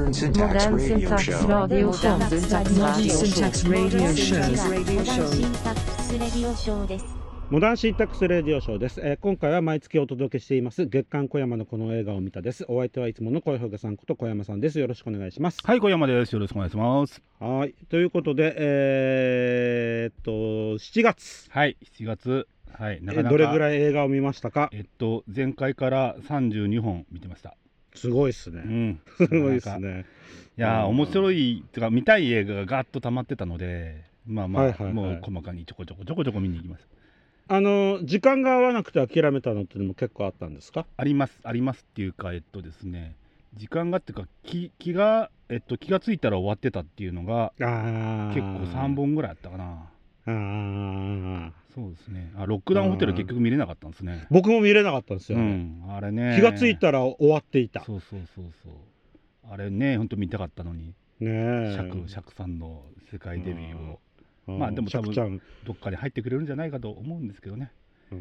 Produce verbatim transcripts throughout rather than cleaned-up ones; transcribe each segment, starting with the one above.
Modern Syntax Radio Show. Radio Show. Modern Syntax Radio Show. です。 モダンシンタックスレディオショーです、えー、今回は毎月お届けしています月刊小山のこの映画を見たです。お相手はいつもの小山さんこと小山さんです。よろしくお願いします。 はい、小山です。よろしくお願いします。 はい、ということでえー、っとしちがつ、 はいしちがつ、はい、なかなかどれぐらい映画を見ましたか？ えっと前回からさんじゅうにほん見てました。 すごいっすね、 うん、 すごいっすね。 いやー、面白いっていうか見たい映画がガッと溜まってたので、まあまあ、 はいはいはい、 もう細かにちょこちょこちょこちょこ見に行きます。 あの時間が合わなくて諦めたのってのも結構あったんですか？ ありますありますっていうか、えっとですね時間がっていうか 気, 気がえっと気がついたら終わってたっていうのがあ結構さんぼんぐらいあったかな。 あそうですね。あ、ロックダウンホテル結局見れなかったんですね。 僕も見れなかったんですよ、 うねん、あれね気がついたら終わっていた。 そうそうそうそう、あれね本当見たかったのにね、 釈釈さんの世界デビューを、 うん、 まあでも多釈ちゃん分どっかに入ってくれるんじゃないかと思うんですけどね。 うん、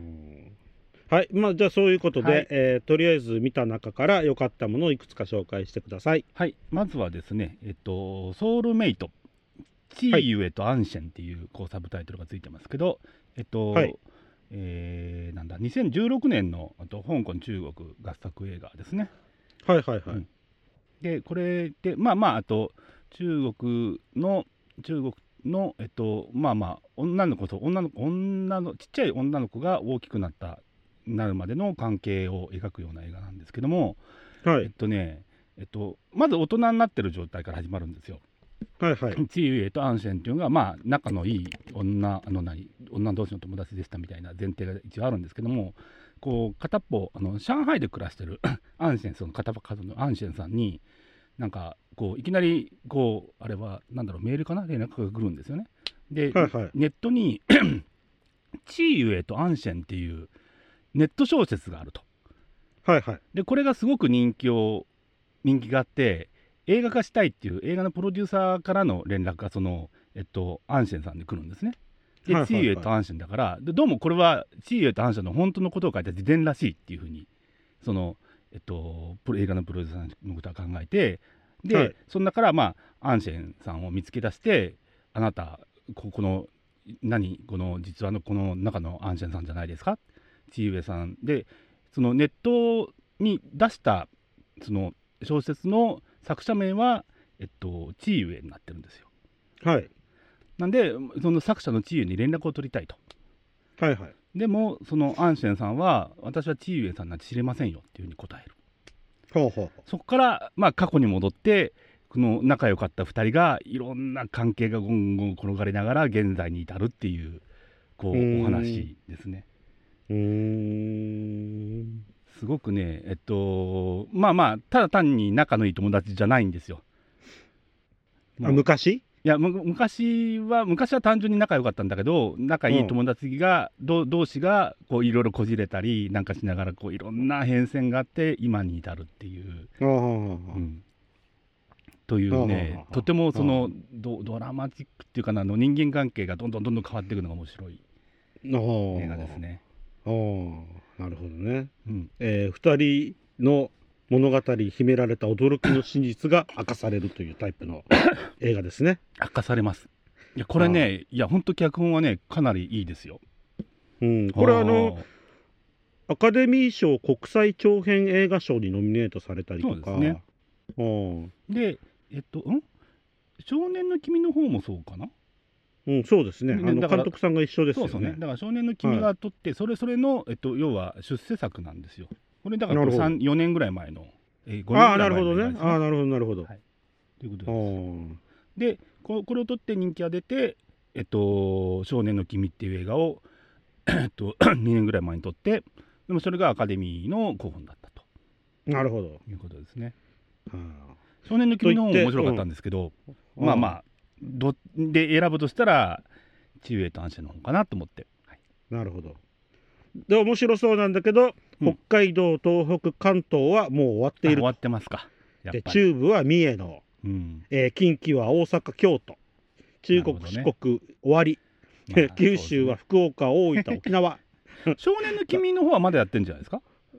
はい、まあじゃあそういうことで、はい、えー、とりあえず見た中から良かったものをいくつか紹介してください。 はい、まずはですね、えっとソウルメイトチーユエとアンシェンっていう、こうサブタイトルがついてますけど、えっと、はい、えー、なんだにせんじゅうろくねんのあと香港中国合作映画ですね。 はいはいはい、うん、 でこれでまあまああと中国の中国のえっとまあまあ女の子と女の子女のちっちゃい女の子が大きくなったなるまでの関係を描くような映画なんですけども、 はい、 えっとねえっとまず大人になってる状態から始まるんですよ。 はいはい、 チーユエとアンシェンっていうのがまあ仲のいい女あの何女同士の友達でしたみたいな前提が一応あるんですけども、こう片っぽあの上海で暮らしてるアンシェンその片っぽのアンシェンさんになんかこういきなりこうあれはなんだろうメールかな連絡が来るんですよね。で、 はいはい、 ネットにチーユエとアンシェンっていうネット小説があると。 はいはい、でこれがすごく人気を人気があって映画化したいっていう映画のプロデューサーからの連絡がその、えっと、アンシェンさんで来るんですね。で、はいはいはい、チーユエとアンシェンだからでどうもこれはチーユエとアンシェンの本当のことを書いた自伝らしいっていうふうにその、えっと、映画のプロデューサーのことは考えてで、はい、その中からまあアンシェンさんを見つけ出してあなたここの何この実話のこの中のアンシェンさんじゃないですかチーユエさんでそのネットに出したその小説の作者名は、えっと、チーユエになってるんですよ。 はい。 なんでその作者のチーユエに連絡を取りたいと。 はいはい。 でもそのアンシェンさんは私はチーユエさんなんて知れませんよっていうふうに答える。 ほうほうほう。 そこから、まあ、過去に戻ってこの仲良かったふたりがいろんな関係がゴンゴン転がりながら現在に至るっていう、こうお話ですね。 うーんすごくねえっとまあまあただ単に仲のいい友達じゃないんですよ。 あ昔いや昔は昔は単純に仲良かったんだけど仲いい友達が、うん、同士がこういろいろこじれたりなんかしながらこういろんな変遷があって今に至るっていう、うん、というねとてもその ド, ドラマチックっていうかなあの人間関係がどんどんどんどん変わっていくのが面白い映画ですね。 ああ、なるほどね、 うんえー、ふたりの物語に秘められた驚きの真実が明かされるというタイプの映画ですね。 明かされます。いやこれねいや本当脚本はねかなりいいですよ。 うん、これはあのアカデミー賞国際長編映画賞にノミネートされたりとか。 そうですね。でえっとん少年の君の方もそうかな。 うん、そうですね。あの監督さんが一緒ですよね。 そうそうね。だから少年の君が撮って、はい、それそれの、えっと、要は出世作なんですよ。これだからさん、よねんぐらい前の、えー、ごねんぐらい前の、ね、ああ、なるほどね。ああ、なるほど、なるほど。はい、 ということです。でこ、これを撮って人気が出て、えっと、少年の君っていう映画を、えっと、にねんぐらい前に撮って、でもそれがアカデミーの候補だったと。 なるほど。 いうことですね。 はあ、 少年の君の方も面白かったんですけど、うん、まあまあ、どで選ぶとしたらチーユエとアンシェンの方かなと思って、はい、 なるほど。で面白そうなんだけど、うん、北海道東北関東はもう終わっている。 終わってますか。 やっぱりで中部は三重の、うんえー、近畿は大阪京都中国、ね、四国終わり、まあ、九州は福岡大分沖縄少年の君の方はまだやってんじゃないですか。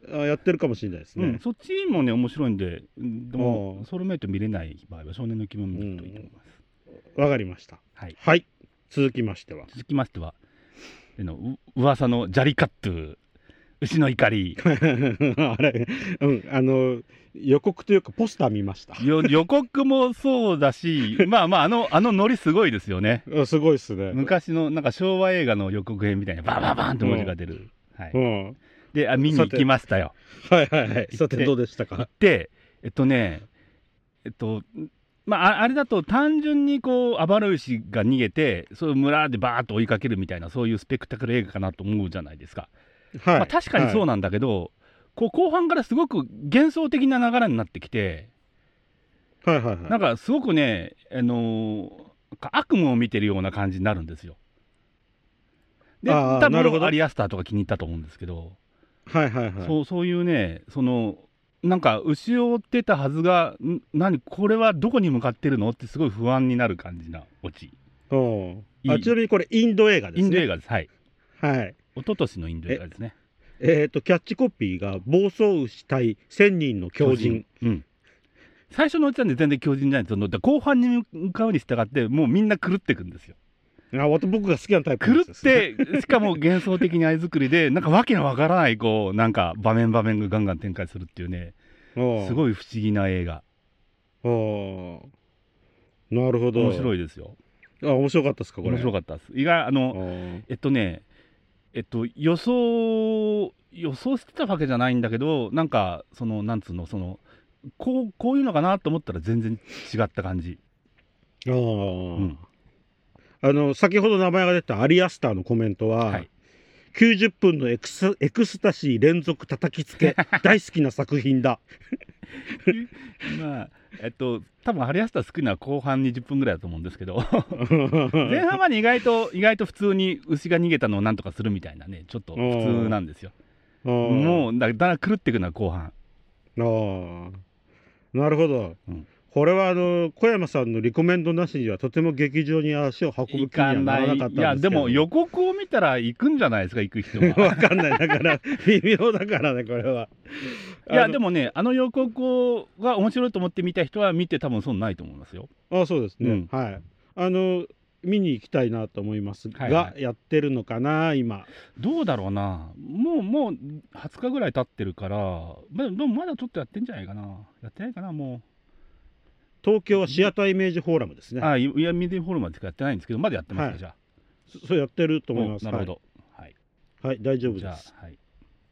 あやってるかもしれないですね。 うん、そっちもね面白いんで、うんでもおーソウルメイト見れない場合は少年の気分見るといいと思います。 わかりました。 はい、 はい。続きましては。 続きましてはあのう噂のジャリカットゥ牛の怒りあれ、うん、あの予告というかポスター見ました。 よ予告もそうだしまあまああのあのノリすごいですよね。 あすごいですね。 昔のなんか昭和映画の予告編みたいなバンバンバンって文字が出る、はい、 うん。 であ見に行きましたよ。 はいはいはい。さてどうでしたか。 でえっとねえっとまあああれだと単純にこう暴れ牛が逃げてそういう村でバーッと追いかけるみたいなそういうスペクタクル映画かなと思うじゃないですか。 はい。 まあ、確かにそうなんだけど、こう後半からすごく幻想的な流れになってきて、 はいはいはい。 なんかすごくね、あのー悪夢を見てるような感じになるんですよ。で、 あー多なるほど分アリアスターとか気に入ったと思うんですけど、 はいはいはい。 そうそういうね、そのなんか牛を追ってたはずが、ん何これはどこに向かってるのってすごい不安になる感じなオチ。 うんいいあちなみにこれインド映画ですね。 インド映画です。はい。 はい。 一昨年のインド映画ですね。 えっ、とキャッチコピーが暴走牛対千人の狂人。 うん。最初のうちはね全然狂人じゃないんですよ。で後半に向かうに従ってもうみんな狂っていくんですよ。 あわた僕が好きなタイプの狂っやつですね。 てしかも幻想的に愛作りでなんかわけのわからないこうなんか場面場面がガンガン展開するっていうねすい。 ごい不思議な映画。 あーなるほど。 面白い。 いですよ。 あ面白かったですかこれ。 面白かったです。意外あのあーえっとねえっと予想予想してたわけじゃないんだけどなんかそのなんつうのそのこうこういうのかなと思ったら全然違った感じ。 あー、 うんあの先ほど名前が出たアリアスターのコメントは、 はいきゅうじゅっぷんのエクスエクスタシー連続叩きつけ大好きな作品だ。 まあえっと多分ハリアスター好きなのは後半にじゅっぷんぐらいだと思うんですけど前半はね意外と意外と普通に牛が逃げたのをなんとかするみたいなねちょっと普通なんですよ。ももうだだん狂っていくのは後半。 うああなるほど、 うんこれはあの小山さんのリコメンドなしにはとても劇場に足を運ぶ行気にはかなならなかったんですけど。 いいやでも予告を見たら行くんじゃないですか行く人は。 わかんないだから微妙だからねこれは。 いやでももねあの予告が面白いと思って見た人は見て多分損ないと思いますよ。 あそうですね、 うんはいあの見に行きたいなと思いますが、 はいはいやってるのかな今。 どうだろうなもうもうはつかぐらい経ってるからまでもまだちょっとやってんじゃないかなやってないかなも東京はシアターイメージフォーラムですね。 うあいいやミディフォルマーしかやってないんですけどまだやってますか、 はいじゃあそそうやってると思います。 おなるほどはい、 はい、はい、大丈夫じゃあです。 はい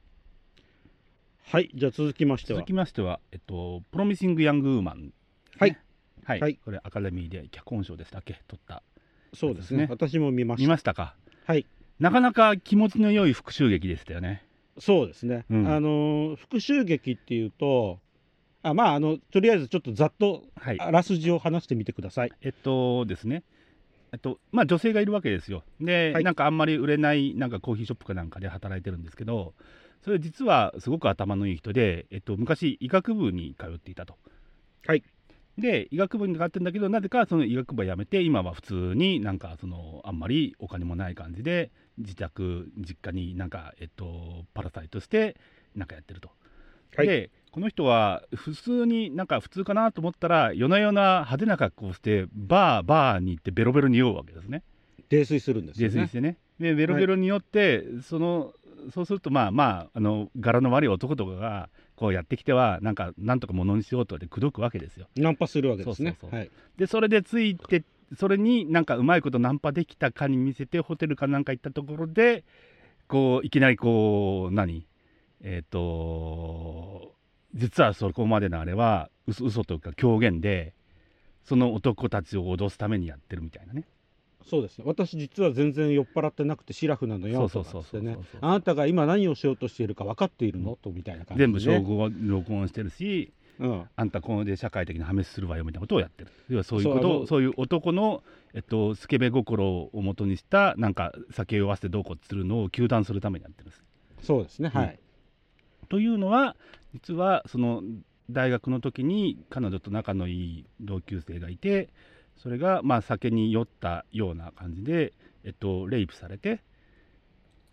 はい、じゃあ続きましては続きましてはえっとプロミシング・ヤング・ウーマン、ね、 はいはい、 はいこれアカデミーで脚本賞でしたっけ取ったそうですね。 ですね私も見ました。 見ましたか。 はい、 なかなか気持ちの良い復讐劇でしたよね。 そうですね。 うんあのー復讐劇っていうと、あまああのとりあえずちょっとざっとはいあらすじを話してみてください。 えっとですねえっとまあ女性がいるわけですよ。で、 はいなんかあんまり売れないなんかコーヒーショップかなんかで働いてるんですけどそれ実はすごく頭のいい人で、えっと、昔医学部に通っていたと。 はい。 で医学部に通ってるんだけどなぜかその医学部は辞めて今は普通になんかそのあんまりお金もない感じで自宅実家になんか、えっと、パラサイトしてなんかやってると。 はいでこの人は普通になんか普通かなと思ったら夜な夜な派手な格好をしてバーバーに行ってベロベロに酔うわけですね。 泥酔するんですよね。 泥酔してね。でベロベロに酔って、そのそうするとまあまああの柄の悪い男とかがこうやってきてはなんかなんとかものにしようとかで口説くわけですよ。 ナンパするわけですね。 そうそうそうはい。 でそれでついてそれになんかうまいことナンパできたかに見せてホテルかなんか行ったところでこういきなりこう何えっ、と実はそこまでのあれは嘘嘘というか狂言でその男たちを脅すためにやってるみたいなね。 そうですね。私実は全然酔っ払ってなくてシラフなのよとかそうそうそうそうってねそうそう。 あなたが今何をしようとしているか分かっているのとみたいな感じで、ね。 全部証拠を録音してるしうん。 あんたこれで社会的な破滅するわよみたいなことをやってる。要はそういうこそうあのとそういう男の、えっと、スケベ心を元にしたなんか酒を酔わせてどうこうするのを糾弾するためにやってるんです。 そうですね。 うんはい。 というのは実はその大学の時に彼女と仲のいい同級生がいてそれがまあ酒に酔ったような感じで、えっと、レイプされて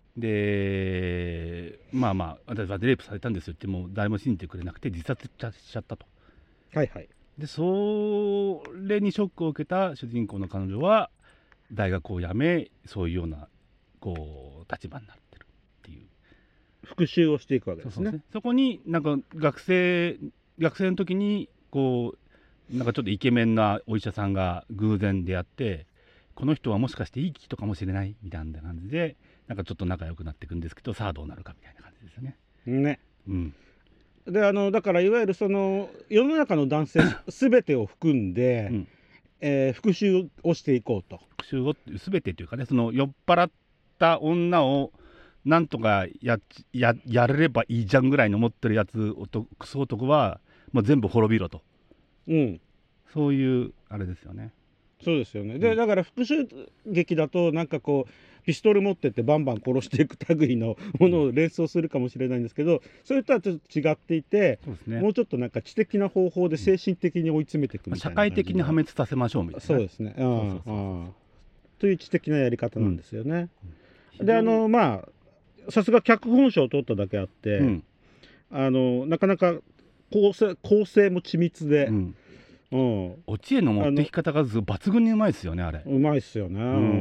でまあまあ私はレイプされたんですよってもう誰も信じてくれなくて自殺しちゃったと。 はいはい。 でそれにショックを受けた主人公の彼女は大学を辞めそういうようなこう立場になってるっていう。 復讐をしていくわけですね。 そうそうですね。そこになんか学生学生の時にこうなんかちょっとイケメンなお医者さんが偶然出会って、この人はもしかしていい人かもしれないみたいな感じでなんかちょっと仲良くなっていくんですけど、さあどうなるかみたいな感じですよね。 ね。 うん。 であのだからいわゆるその世の中の男性全てを含んで、 うんえー復讐をしていこうと。 復讐を全てというかね、その酔っ払った女をなんとか や, や, やれればいいじゃんぐらいの思ってるやつクソ男はもう全部滅びろと、 うん、 そういうあれですよね。 そうですよね。で、 うん、 だから復讐劇だとなんかこうピストル持ってってバンバン殺していく類のものを連想するかもしれないんですけど、それとはちょっと違っていて、 そうですね、 もうちょっとなんか知的な方法で精神的に追い詰めていくみたいな、 社会的に破滅させましょうみたいな。 そうですね。という知的なやり方なんですよね。 うん、 であのまあさすが脚本賞を取っただけあって、うん、あのなかなか構成構成も緻密で、うんうん、オチへの持ってき方が抜群にうまいですよねあれ。 うまいっすよね。うん、うん、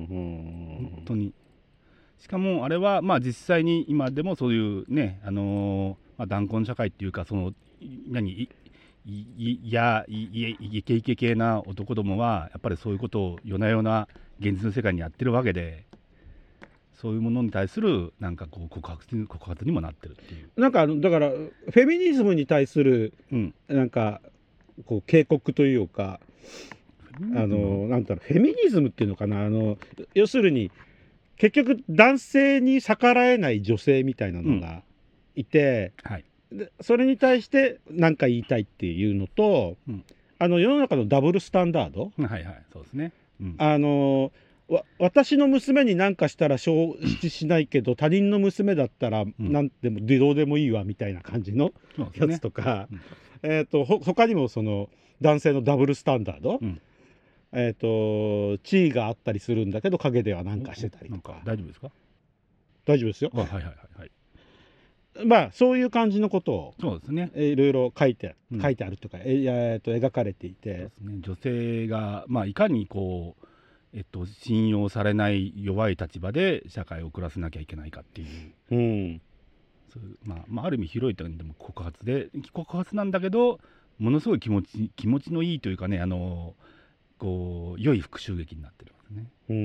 本当に。しかもあれはまあ実際に今でもそういうね、あのーまあ、断根社会っていうか、その何いいやいいイケイケ系な男どもはやっぱりそういうことを夜な夜な現実の世界にやってるわけで、そういうものに対するなんかこう告発告発にもなってるっていう。 なんかだからフェミニズムに対する、うん、なんかこう警告というか、あのなんだろう、フェミニズムっていうのかな、あの要するに結局男性に逆らえない女性みたいなのがいて、うん、はい、でそれに対して何か言いたいっていうのと、うん、あの世の中のダブルスタンダード、 はいはい、そうですね、 うん、あのわ私の娘に何かしたら承知しないけど他人の娘だったら何でもどうでもいいわみたいな感じのやつとか、うん、えーとほ他にもその男性のダブルスタンダード、うん、えーと地位があったりするんだけど陰では何かしてたりとか。 大丈夫ですか？ 大丈夫ですよ。 はいはいはいはい。 まあそういう感じのことをそうですね、 いろいろ書いて、うん、書いてあるとか、えー、と描かれていて、そうですね、女性が、まあ、いかにこう、えっと、信用されない弱い立場で社会を暮らせなきゃいけないかっていう、うん、そういう、まあまあ、ある意味広い点でも告発で告発なんだけど、ものすごい気持ち気持ちのいいというかね、あのこう良い復讐劇になってるんですね。うん、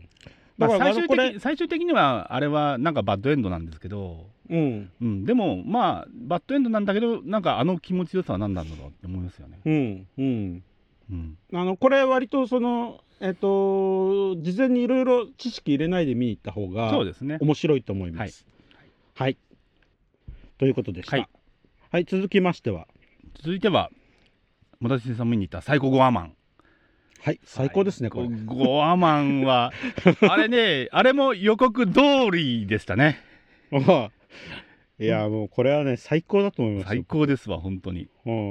まあ、最終的最終的にはあれはなんかバッドエンドなんですけど、うんうん、でもまあバッドエンドなんだけど、なんかあの気持ちよさは何なんだろうって思いますよね。うんうんうん、あのこれ割とそのえっと事前にいろいろ知識入れないで見に行った方がそうですね、 面白いと思います。はい、はい、ということでした。はい、はい、続きましては続いてはもだちさん見に行ったサイコゴアマン。 はい、最高ですねこれ。 ゴアマンはあれねあれも予告通りでしたね。 いやもうこれはね最高だと思います。 最高ですわ本当に。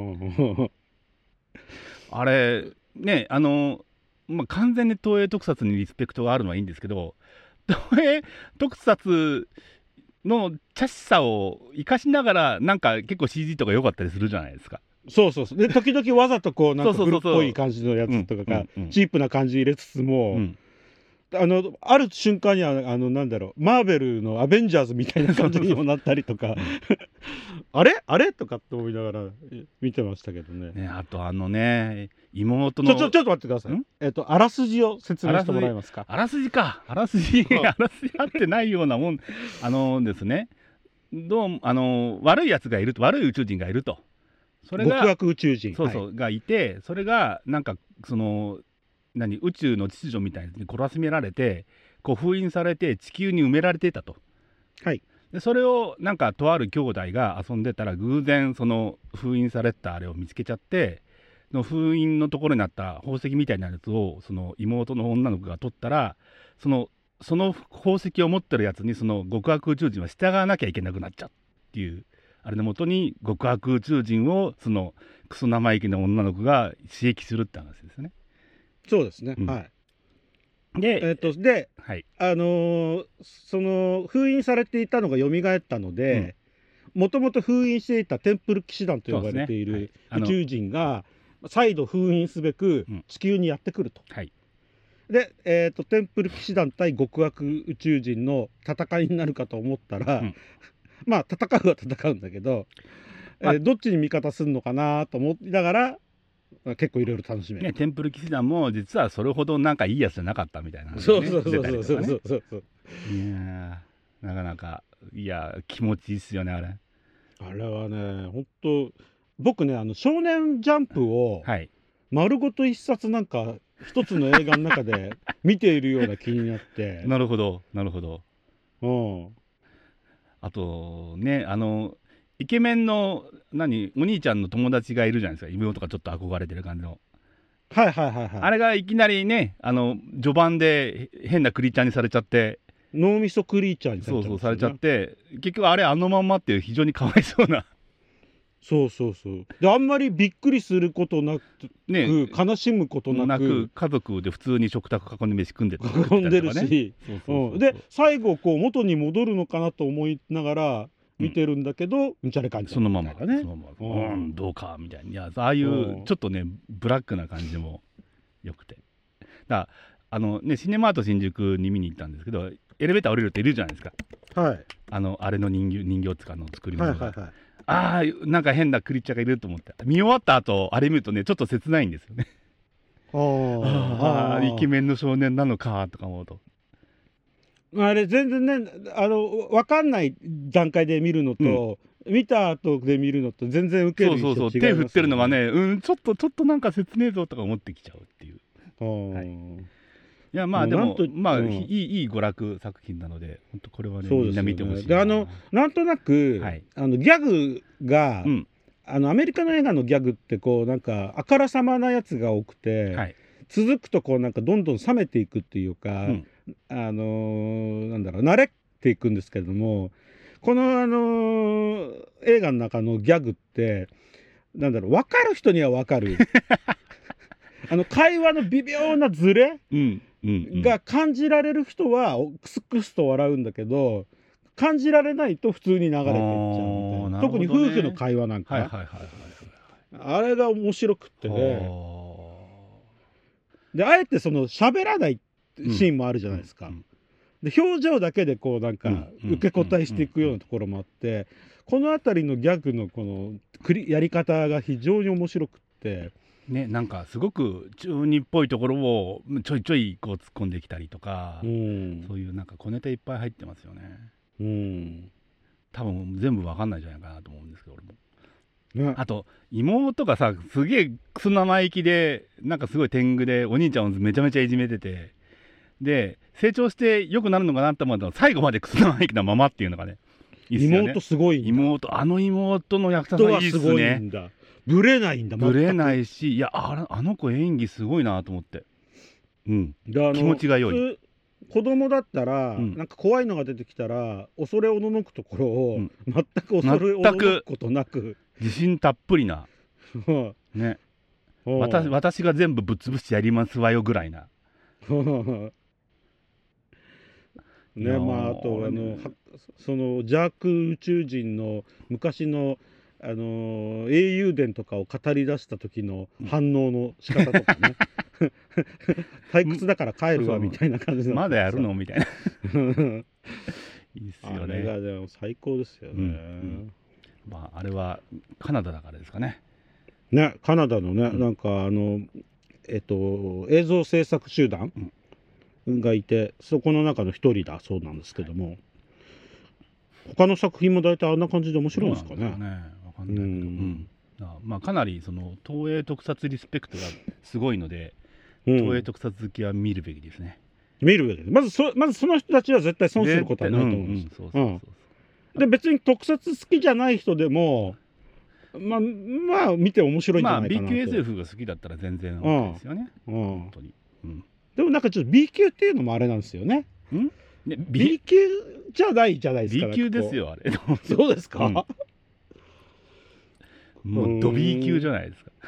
あれね、あの、まあ、完全に東映特撮にリスペクトがあるのはいいんですけど、東映特撮の茶しさを生かしながらなんか結構 シージー とか良かったりするじゃないですか。 そうそうそう。で時々わざとこうなんか古っぽい感じのやつとかがチープな感じ入れつつも、うん、あのある瞬間にはあのなんだろう、マーベルのアベンジャーズみたいな感じにもなったりとかあれあれとかって思いながら見てましたけど ね, ね。あとあのね妹のちょちょちょっと待ってください。えっとあらすじを説明してもらえますか。 あらすじかあらすじあらすじあってないようなもん。あのですね、どうあの悪いやつがいると、悪い宇宙人がいると、それが極悪宇宙人そうそう、はい、がいて、それがなんかその何宇宙の秩序みたいに懲らしめられてこう封印されて地球に埋められていたと。 はい。 でそれをなんかとある兄弟が遊んでたら偶然その封印されたあれを見つけちゃって、の封印のところにあった宝石みたいなやつをその妹の女の子が取ったら、そのその宝石を持ってるやつにその極悪宇宙人は従わなきゃいけなくなっちゃうっていうあれのもとに、極悪宇宙人をそのクソ生意気な女の子が刺激するって話ですね。 そうですね、 うん、 はい。 で、 えっとではい、 あのーその封印されていたのが蘇ったので、もともと封印していたテンプル騎士団と呼ばれているそうですねはいあの宇宙人が再度封印すべくうん地球にやってくると。 はい、 で、えー、とテンプル騎士団対極悪宇宙人の戦いになるかと思ったら、 うんまあ戦うは戦うんだけど、 まあえーどっちに味方するのかなと思いながら結構いろいろ楽しめる。 ね、テンプル騎士団も実はそれほどなんかいいやつじゃなかったみたいな、ね、 そうそうそうそうそう出たりとかねそうそうそう。 いやーなかなかいや気持ちいいっすよねあれ。 あれはね本当僕ねあの少年ジャンプをはい丸ごと一冊なんか一つの映画の中で見ているような気になってなるほどなるほど。 うんあとねあのイケメンの何お兄ちゃんの友達がいるじゃないですか、妹がちょっと憧れてる感じの、 はいはいはいはい。 あれがいきなりねあの序盤で変なクリーチャーにされちゃって、 脳みそクリーチャーにされそうちゃうんですよね。 そうされちゃって結局あれあのまんまっていう非常にかわいそうなそうそうそうであんまりびっくりすることなく、 ね悲しむことなくなく家族で普通に食卓囲んで飯組んで囲んでるし、 そうそうそううんで最後こう元に戻るのかなと思いながら見てるんだけど、うんちゃれかんちゃそのままみたいなね。 そのままううんんどうかみたいな、いやああいうちょっとねブラックな感じもよくて、だからあのねシネマート新宿に見に行ったんですけど、エレベーター降りるっているじゃないですか、 はいあのあれの人形人形使うの作り物が、 はいはいはい。 ああなんか変なクリーチャーがいると思って見終わった後あれ見るとねちょっと切ないんですよね。 あーあああーイケメンの少年なのかとか思うと、 あれ全然ねあの分かんない段階で見るのと、見た後で見るのと全然受けるそうそうそう印象違いますよね。 手振ってるのがねうんちょっとちょっとなんか切ねえぞとか思ってきちゃうっていう。 あー、 はいいやまあでももうなんとまあ、 うんいいいい娯楽作品なので本当これはねみんなそうですよね見てほしいであのなんとなく、 はいあのギャグが、 うんあのアメリカの映画のギャグってこうなんかあからさまなやつが多くて、 はい続くとこうなんかどんどん冷めていくっていうか、 うんあのーなんだろう慣れていくんですけれども、この、あのー映画の中のギャグってなんだろう分かる人には分かるあの会話の微妙なズレうんうんうんが感じられる人はクスクスと笑うんだけど、感じられないと普通に流れていっちゃうみたいな。 あーなるほどね特に夫婦の会話なんか、 はいはいはいはいはいあれが面白くってね。であえてその喋らないシーンもあるじゃないですか。 うんで表情だけでこうなんかうん受け答えしていくようなところもあって、この辺りのギャグのこのクリやり方が非常に面白くって。 ねなんかすごく中二っぽいところをちょいちょいこう突っ込んできたりとか、 うんそういうなんか小ネタいっぱい入ってますよね。 うん多分全部わかんないんじゃないかなと思うんですけど俺も。 ね、 あと妹がさすげえクソ生意気でなんかすごい天狗でお兄ちゃんをめちゃめちゃいじめてて、で成長して良くなるのかなって思ったら最後までクソ生意気なままっていうのがねいいっすよね。 妹すごいんだ。 妹あの妹の役者さんいいっす人はすごいね。 んだ。ブレないんだ。 ぶれないい。 し、いやあらあの子演技すごいなと思って、うんであの気持ちが良い。 普通子供だったら、 うんなんか怖いのが出てきたら恐れおののくところを、 うん全く恐れおののくことなく、 自信たっぷりなねうん私私が全部ぶっ潰してやりますわよぐらいな。いやーねまああとあのはその邪悪宇宙人の昔のあのー英雄伝とかを語り出した時の反応の仕方とかね退屈だから帰るわみたいな感じまだやるのみたいな。 のいいっすよあれがね。 でも最高ですよね、 うんうんまああれはカナダだからですかね。 ねカナダのね、 うんなんかあのえっと映像制作集団がいて、そこの中の一人だそうなんですけども、他の作品も大体あんな感じで面白いんですかね。 どうなんですかねわかんないけど、 うんうんあまあかなりその東映特撮リスペクトがすごいので、 うん東映特撮好きは見るべきですね。 見る上でまずそまずその人たちは絶対損することはないと思うんです。 そうそうそうそうで別に特撮好きじゃない人でもまあまあ見て面白いんじまあゃない B かなと。 級 エスエフ が好きだったら全然 OK ですよね、 うん本当に、うんでもなんかちょっと B 級っていうのもあれなんですよね。 んね B B, 級じゃないじゃないですか。 B 級ですよあれそうですか、 うんもうド B 級じゃないですか。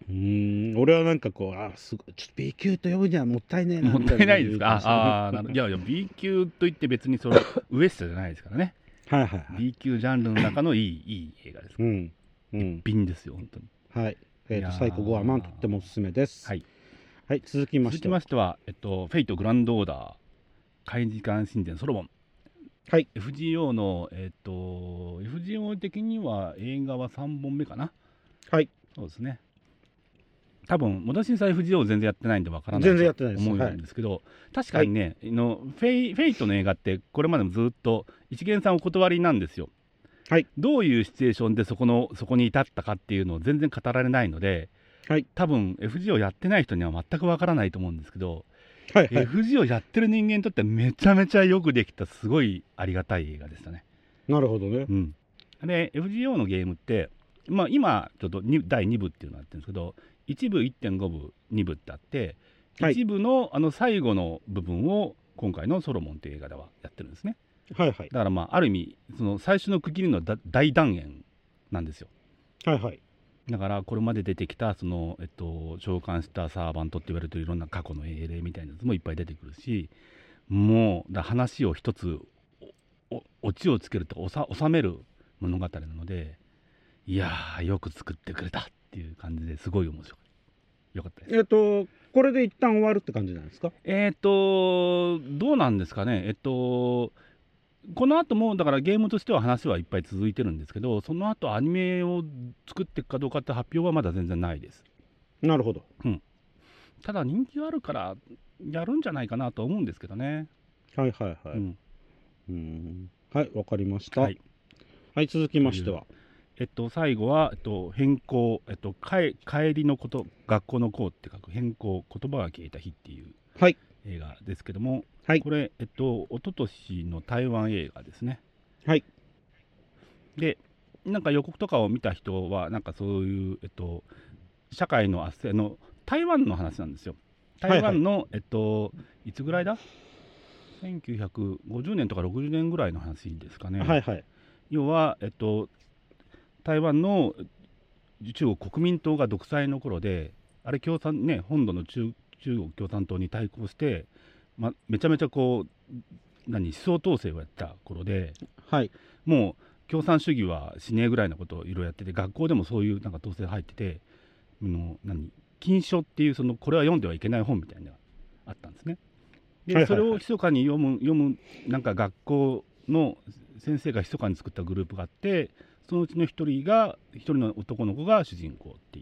うーん、俺はなんかこう、あ、すごい、ちょっと B 級と呼ぶにはもったいねえなもったいないですか。 あああー、なるほど。いやいや、B 級といって別にそれ上下じゃないですからね。 はいはいはい。 B 級ジャンルの中のいいいい映画です。 うんうん。 瓶ですよ本当に。 はい。えっ、といやーサイコゴアマンとってもおすすめです。 はい。 はい、続きま続きしては。 ましては、えっと、フェイトグランドオーダー、怪時間神殿ソロモン。 はい。 エフジーオー の、えっと、エフジーオー 的には映画はさんぼんめかな。 はい。 そうですね。多分、モダンシンさん エフジーオー 全然やってないんでわからない全然やってないですと思うんですけど、確かにね、のフェイ、フェイトの映画ってこれまでもずっと一元さんお断りなんですよ。 はい。 どういうシチュエーションでそこのそこに至ったかっていうのを全然語られないので、 はい。 多分 エフジーオー やってない人には全くわからないと思うんですけど、 はいはい。 エフジーオー やってる人間にとってはめちゃめちゃよくできたすごいありがたい映画でしたね。 なるほどねう。ん、で エフジーオー のゲームって、まあ、今ちょっとにだいに部っていうのがあってるんですけど、いち部 いってんご 部に部ってあって、 はいいち部のあの最後の部分を今回のソロモンっていう映画ではやってるんですね。 はいはい。 だからまあある意味その最初の区切りのだ大断言なんですよ。 はいはい。 だからこれまで出てきたその、えっと、召喚したサーバントって言われてるいろんな過去の英霊みたいなやつもいっぱい出てくるし、もうだ話を一つおオチをつけると収収める物語なので、いやーよく作ってくれたっていう感じですごい面白い。よかったです。 えっ、とこれで一旦終わるって感じなんですか？ えっ、とどうなんですかね。えっとこの後もだからゲームとしては話はいっぱい続いてるんですけど、その後アニメを作っていくかどうかって発表はまだ全然ないです。 なるほど。 うん、ただ人気があるからやるんじゃないかなと思うんですけどね。 はいはいはい。 うん、 うんはい、わかりました。 ははいい、続きましては。 えっと、最後は、えっと、変更、えっと、帰帰りのこと、学校の校って書く変更、言葉が消えた日っていうはい。 映画ですけども、 はい。 これ、えっと、一昨年の台湾映画ですね。 はい。 で、なんか予告とかを見た人は、なんかそういう、えっと、社会の圧政の台湾の話なんですよ。台湾の、はいはい、えっと、いつぐらいだせんきゅうひゃくごじゅうねんとかろくじゅうねんぐらいの話ですかね。 はいはい。 要は、えっと、台湾の中国国民党が独裁の頃で、あれ共産ね、本土の 中, 中国共産党に対抗して、ま、めちゃめちゃこう何思想統制をやった頃で、 はい、 もう共産主義はしねえぐらいのことをいろいろやってて、学校でもそういうなんか統制入ってて、の何禁書っていうそのこれは読んではいけない本みたいなのがあったんですね。で、はいはいはい、それを密かに読む読むなんか学校の先生が密かに作ったグループがあって、そのうちの一人が一人の男の子が主人公っていう、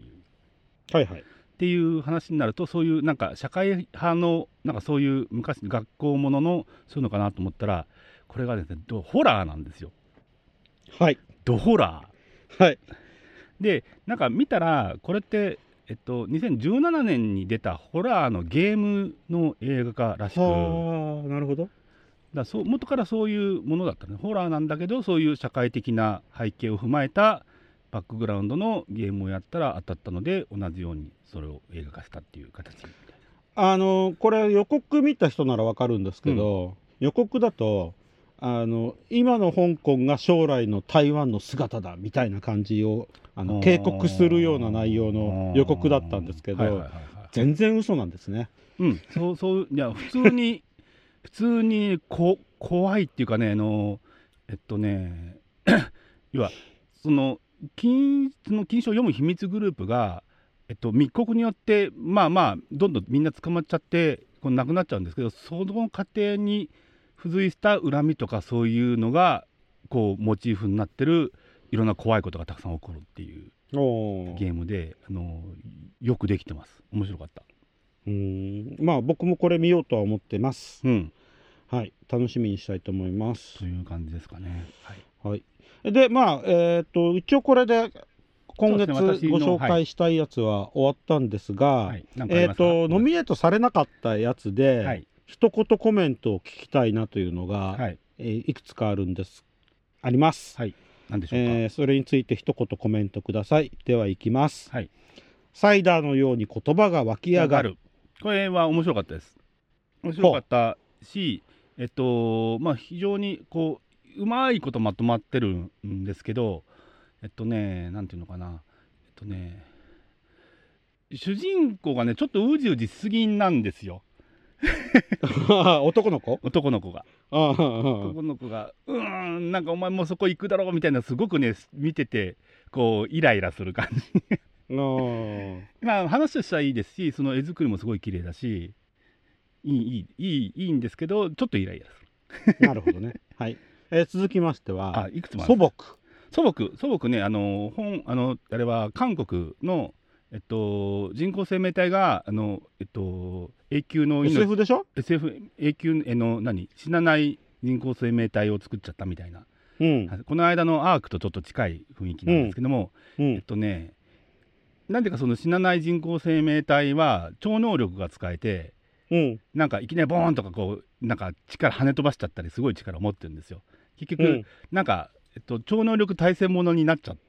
はいはい、 っていう話になると、そういうなんか社会派のなんかそういう昔学校もののそういうのかなと思ったら、これがですねホラーなんですよ。 はい、 ドホラー。はい。 で、なんか見たらこれってえっとにせんじゅうななねんに出たホラーのゲームの映画化らしく。 はあ、なるほど。 だそう元からそういうものだったね。ホラーなんだけど、そういう社会的な背景を踏まえたバックグラウンドのゲームをやったら当たったので、同じようにそれを映画化したっていう形。 あのこれ予告見た人ならわかるんですけど、うん、予告だとあの今の香港が将来の台湾の姿だみたいな感じをあの警告するような内容の予告だったんですけど、全然嘘なんですね。 うん、そうそういや普通に普通にこ怖いっていうかね、あのえっとね要はその禁その禁書を読む秘密グループが、えっと、密告によってまあまあどんどんみんな捕まっちゃってこれなくなっちゃうんですけど、その過程に付随した恨みとかそういうのがこうモチーフになってるいろんな怖いことがたくさん起こるっていうゲームで、あのよくできてます。面白かった。 うーん、まあ僕もこれ見ようとは思ってます。 うん、 はい、楽しみにしたいと思います。 という感じですかね。 はい、はい、でまあえー、っと一応これで今月ご紹介したいやつは終わったんですが、はい、えー、っとノミネートされなかったやつで、はい、一言コメントを聞きたいなというのが、はい、えー、いくつかあるんですあります。 はい、何でしょうか。 えー、それについて一言コメントください。ではいきます。 はい、 サイダーのように言葉が湧き上がる。 これは面白かったです。面白かったし、えっとまあ非常にこううまいことまとまってるんですけど、えっとねなんていうのかな、えっとね主人公がねちょっとうじうじしすぎなんですよ。 男の子男の子がああ男の子がうーんなんかお前もうそこ行くだろうみたいなすごくね見ててこうイライラする感じ。まあ話としてはいいですし、その絵作りもすごい綺麗だしいいいいいいいいんですけど、ちょっとイライラするなるほどね。はい、えー、続きましてはあいくつもある素朴素朴素朴ね、あの本あのあれは韓国のえっと人工生命体があのえっと永久のエスエフ でしょ。 エスエフ 永久への何死なない人工生命体を作っちゃったみたいな、 うん、 この間のアークとちょっと近い雰囲気なんですけども、 うんうん、 えっとねなんでかその死なない人工生命体は超能力が使えて、 うん、 なんかいきなりボーンとかこうなんか力跳ね飛ばしちゃったりすごい力を持ってるんですよ。結局、うん、なんか、えっと、超能力対戦ものになっちゃって、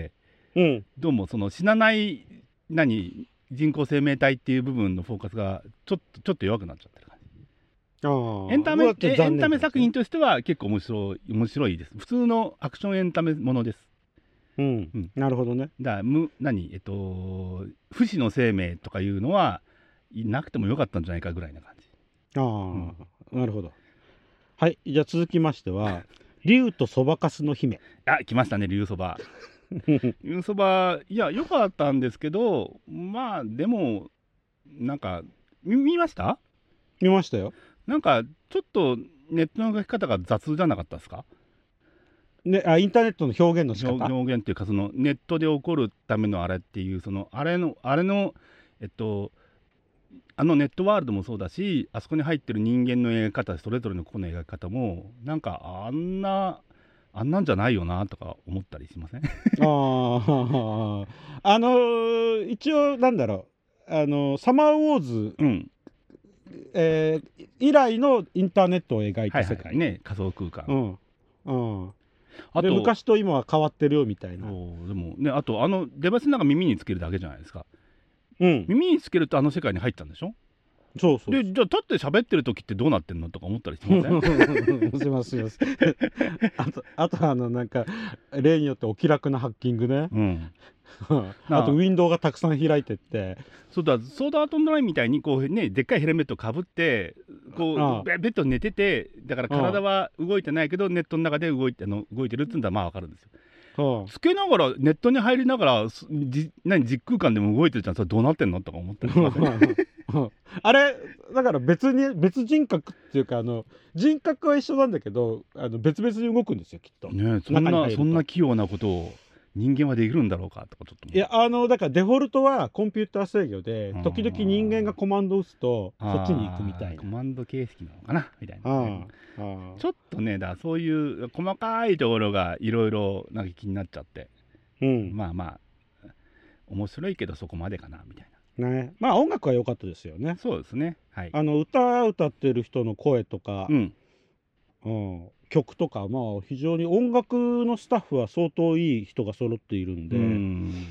うん、 どうもその死なない何人工生命体っていう部分のフォーカスがちょっとちょっと弱くなっちゃってる感じ。 あエンタメエンタメ作品としては結構面白い面白いです。普通のアクションエンタメものです。 うんうん、なるほどね。 だからむ何えっと不死の生命とかいうのはいなくてもよかったんじゃないかぐらいな感じ。 ああ、うん、なるほど。はい、じゃあ続きましては竜とそばかすの姫。 あ、来ましたね、竜そば。竜そばいや良かったんですけど、まあでもなんか見ました？ 見ましたよ。 なんかちょっとネットの書き方が雑じゃなかったですか？ ね、あインターネットの表現の仕方表現っていうかそのネットで起こるためのあれっていうそのあれのあれのえっとあのネットワールドもそうだし、あそこに入ってる人間の描き方それぞれの個の描き方もなんかあんなあんなんじゃないよなとか思ったりしません？あああのー、一応なんだろうあのー、サマーウォーズ、 うんえー、以来のインターネットを描いた世界、 はいはい、ね、仮想空間、 うんうん、 あとで昔と今は変わってるよみたいな。 でもね、あとあのデバイスなんか耳につけるだけじゃないですか、 うん、 耳につけるとあの世界に入ったんでしょ。 そうそうでじゃあ立って喋ってる時ってどうなってんのとか思ったりしません？ しますしますあとあとあのなんか例によってお気楽なハッキングね、 うん、 あとウィンドウがたくさん開いてって、 そうだソードアートオンラインみたいにこうねでっかいヘルメットをかぶってこうああベッドに寝てて、だから体は動いてないけどネットの中で動いてあの動いてるっていうのはまあ分かるんですよ。つけながらネットに入りながらじ何実空間でも動いてるじゃん、それどうなってんのとか思ったりしません？ あれだから別に別人格っていうかあの人格は一緒なんだけどあの別々に動くんですよきっと。 ね、そんなそんな器用なことを人間はできるんだろうかとかちょっと。 いやあのだからデフォルトはコンピューター制御で時々人間がコマンドを打つとそっちに行くみたいな。 コマンド形式なのかなみたいな、ね、 ああちょっとねだそういう細かいところがいろいろなんか気になっちゃって、うん、まあまあ面白いけどそこまでかなみたいな。 ね、まあ音楽は良かったですよね。 そうですね、はい、 あの歌歌ってる人の声とか、 うんうん、曲とか、まあ非常に音楽のスタッフは相当いい人が揃っているんで、うん、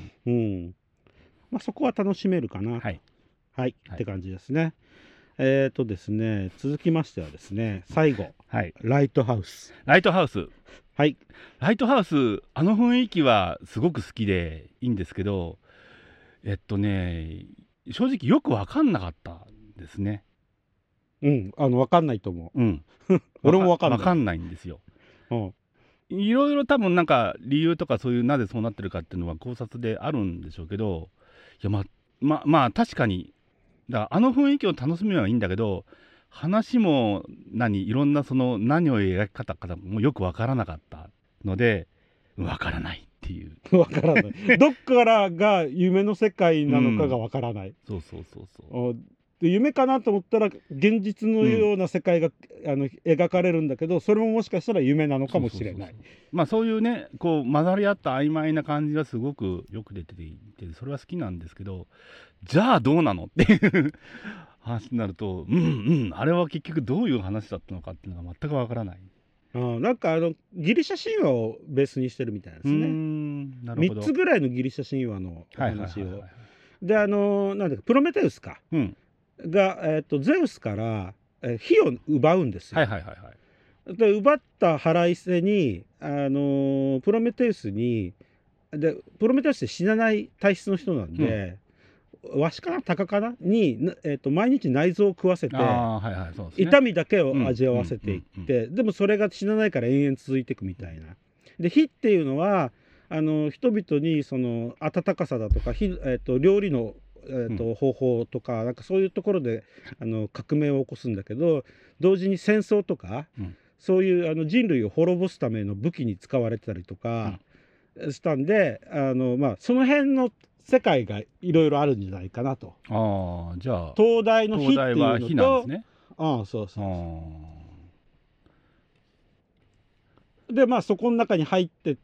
うん、まあ、そこは楽しめるかな、はい、はいはい、って感じですね。えーとですね続きましてはですね最後、はい、ライトハウス。 ライトハウス、 はい、 ライトハウスあの雰囲気はすごく好きでいいんですけど、えっとね正直よく分かんなかったですね。 うん、あの分かんないと思う。 うん、 俺も分かんない。 分かんないんですよ。 うん、 いろいろ多分なんか理由とかそういうなぜそうなってるかっていうのは考察であるんでしょうけど、いやまあまあまあ確かにだからあの雰囲気を楽しむのはいいんだけど、話も何いろんなその何を描き方かもよく分からなかったので分からないっていう分からないどっからが夢の世界なのかが分からない、 うん、そうそうそうそうで夢かなと思ったら現実のような世界が、うん、あの描かれるんだけどそれももしかしたら夢なのかもしれない。 まあそういうねこう混ざり合った曖昧な感じがすごくよく出ていてそれは好きなんですけど、じゃあどうなのっていう話になるとうんうんあれは結局どういう話だったのかっていうのが全くわからない。 あなんかあのギリシャ神話をベースにしてるみたいですね。うーんなるほど。みっつぐらいのギリシャ神話のお話をであのなんだかプロメテウスか、うんが、えー、とゼウスから、えー、火を奪うんですよ。はいはいはいはい、で奪った腹いせに、あのー、プロメテウスにでプロメテウスって死なない体質の人なんで、 ワシかなタカかなに、えー、と毎日内臓を食わせて、 あーはいはいそうですね痛みだけを味わわせていって、でもそれが死なないから延々続いていくみたいな。で火っていうのはあの人々にその温かさだとか火、えー、と料理の、えーとうん方法とか、なんかそういうところであの革命を起こすんだけど、同時に戦争とか、 うんそういうあの人類を滅ぼすための武器に使われてたりとかしたんで、あの、まあ、その辺の世界がいろいろあるんじゃないかなと。 ああじゃあ東大の火って東大は火いうのと、 なんですね。 ああそうあそうーでまあそこの中に入ってって、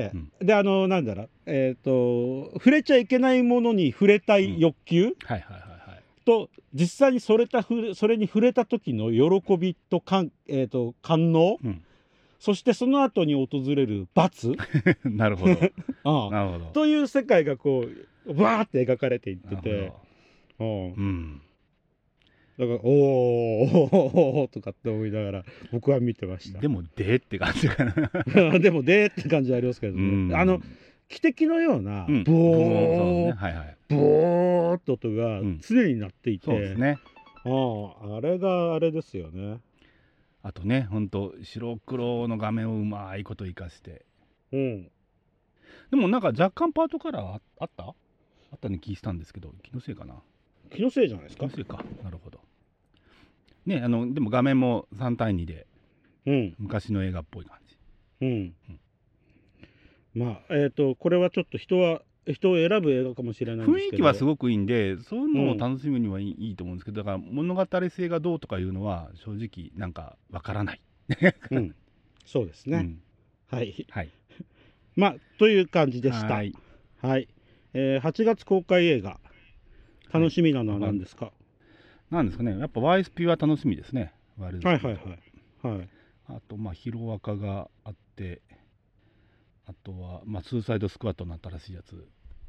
うんであのなんだろう、えっ、と触れちゃいけないものに触れたい欲求、 はいはいはいはいと実際にそれたふれそれに触れた時の喜びと感、えー、と感動、 うんそしてその後に訪れる罰なるほどああなるほどという世界がこうわーって描かれていってなるて、 ほうんどうんだからおーおーおーとかって思いながら僕は見てました。 でもでって感じかなでもでーって感じありますけどね、 うんあの汽笛のようなうんボそうですーねはいはいボーっと音がうん常に鳴っていて、 そうですね。 あああれがあれですよね。 あとねほんと白黒の画面をうまいこと生かして、 うんでもなんか若干パートカラーああったあったに気したんですけど、気のせいかな。 気のせいじゃないですか。 気のせいか。なるほどね。あのでも画面もさん対にでうん昔の映画っぽい感じ。 うん、まあえっ、とこれはちょっと人は人を選ぶ映画かもしれないんですけど、 雰囲気はすごくいいんで、そういうのをうん楽しむにはいい,、いいと思うんですけど、だから物語性がどうとかいうのは正直なんかわからない。 うん、そうですね、 うんはいはい。 まあという感じでした。 はいはい、えー、はちがつ公開映画楽しみなのは何ですか。 なんですかね。やっぱ ワイエスピー は楽しみですね。ワイルドはいスピードはいはいはい。 あとまあヒロアカがあって、あとはまあスーサイドスクワットの新しいやつ、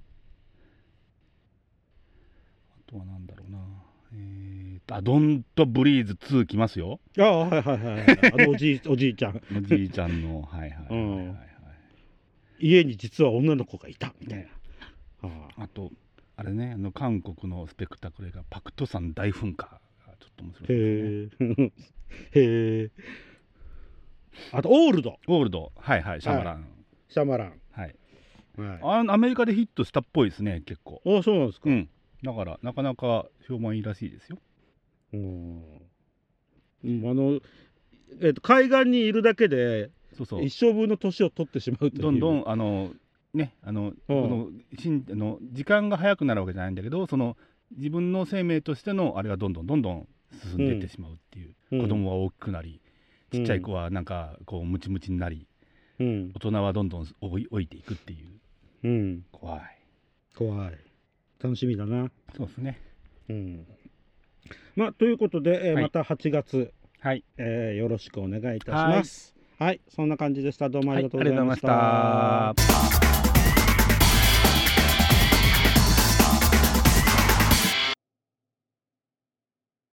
あとはなんだろうな、えー、あドントブリーズツー来ますよ。 ああはいはいはいはいあのおじいおじいちゃんおじいちゃんのはいはいはいはい、 うんはい、 家に実は女の子がいたみたいな、あああとあれね、あの韓国のスペクタクル映画パクト山大噴火がちょっと面白いですね。 へえへえあとオールドゴールドはいはいシャマラン、 シャマラン、 はいはい、 あアメリカでヒットしたっぽいですね結構。 あそうなんですか。 うんだからなかなか評判いいらしいですよ。 うんうんあの、えっと海岸にいるだけでそうそう一生分の年を取ってしまうというどんどんあのねあの、このしんあの時間が早くなるわけじゃないんだけど、その自分の生命としてのあれがどんどんどんどん進んでいってしまうっていう、 うん子供は大きくなり、ちっちゃい子はなんかこうムチムチになり、 うん大人はどんどん老い老いていくっていううん怖い。 怖い楽しみだな。 そうですね。 うんまあということで、えーはいまたはちがつ、 はい、 えーよろしくお願いいたします。はい、そんな感じでした。どうもありがとうございました。 はい、ありがとうございました。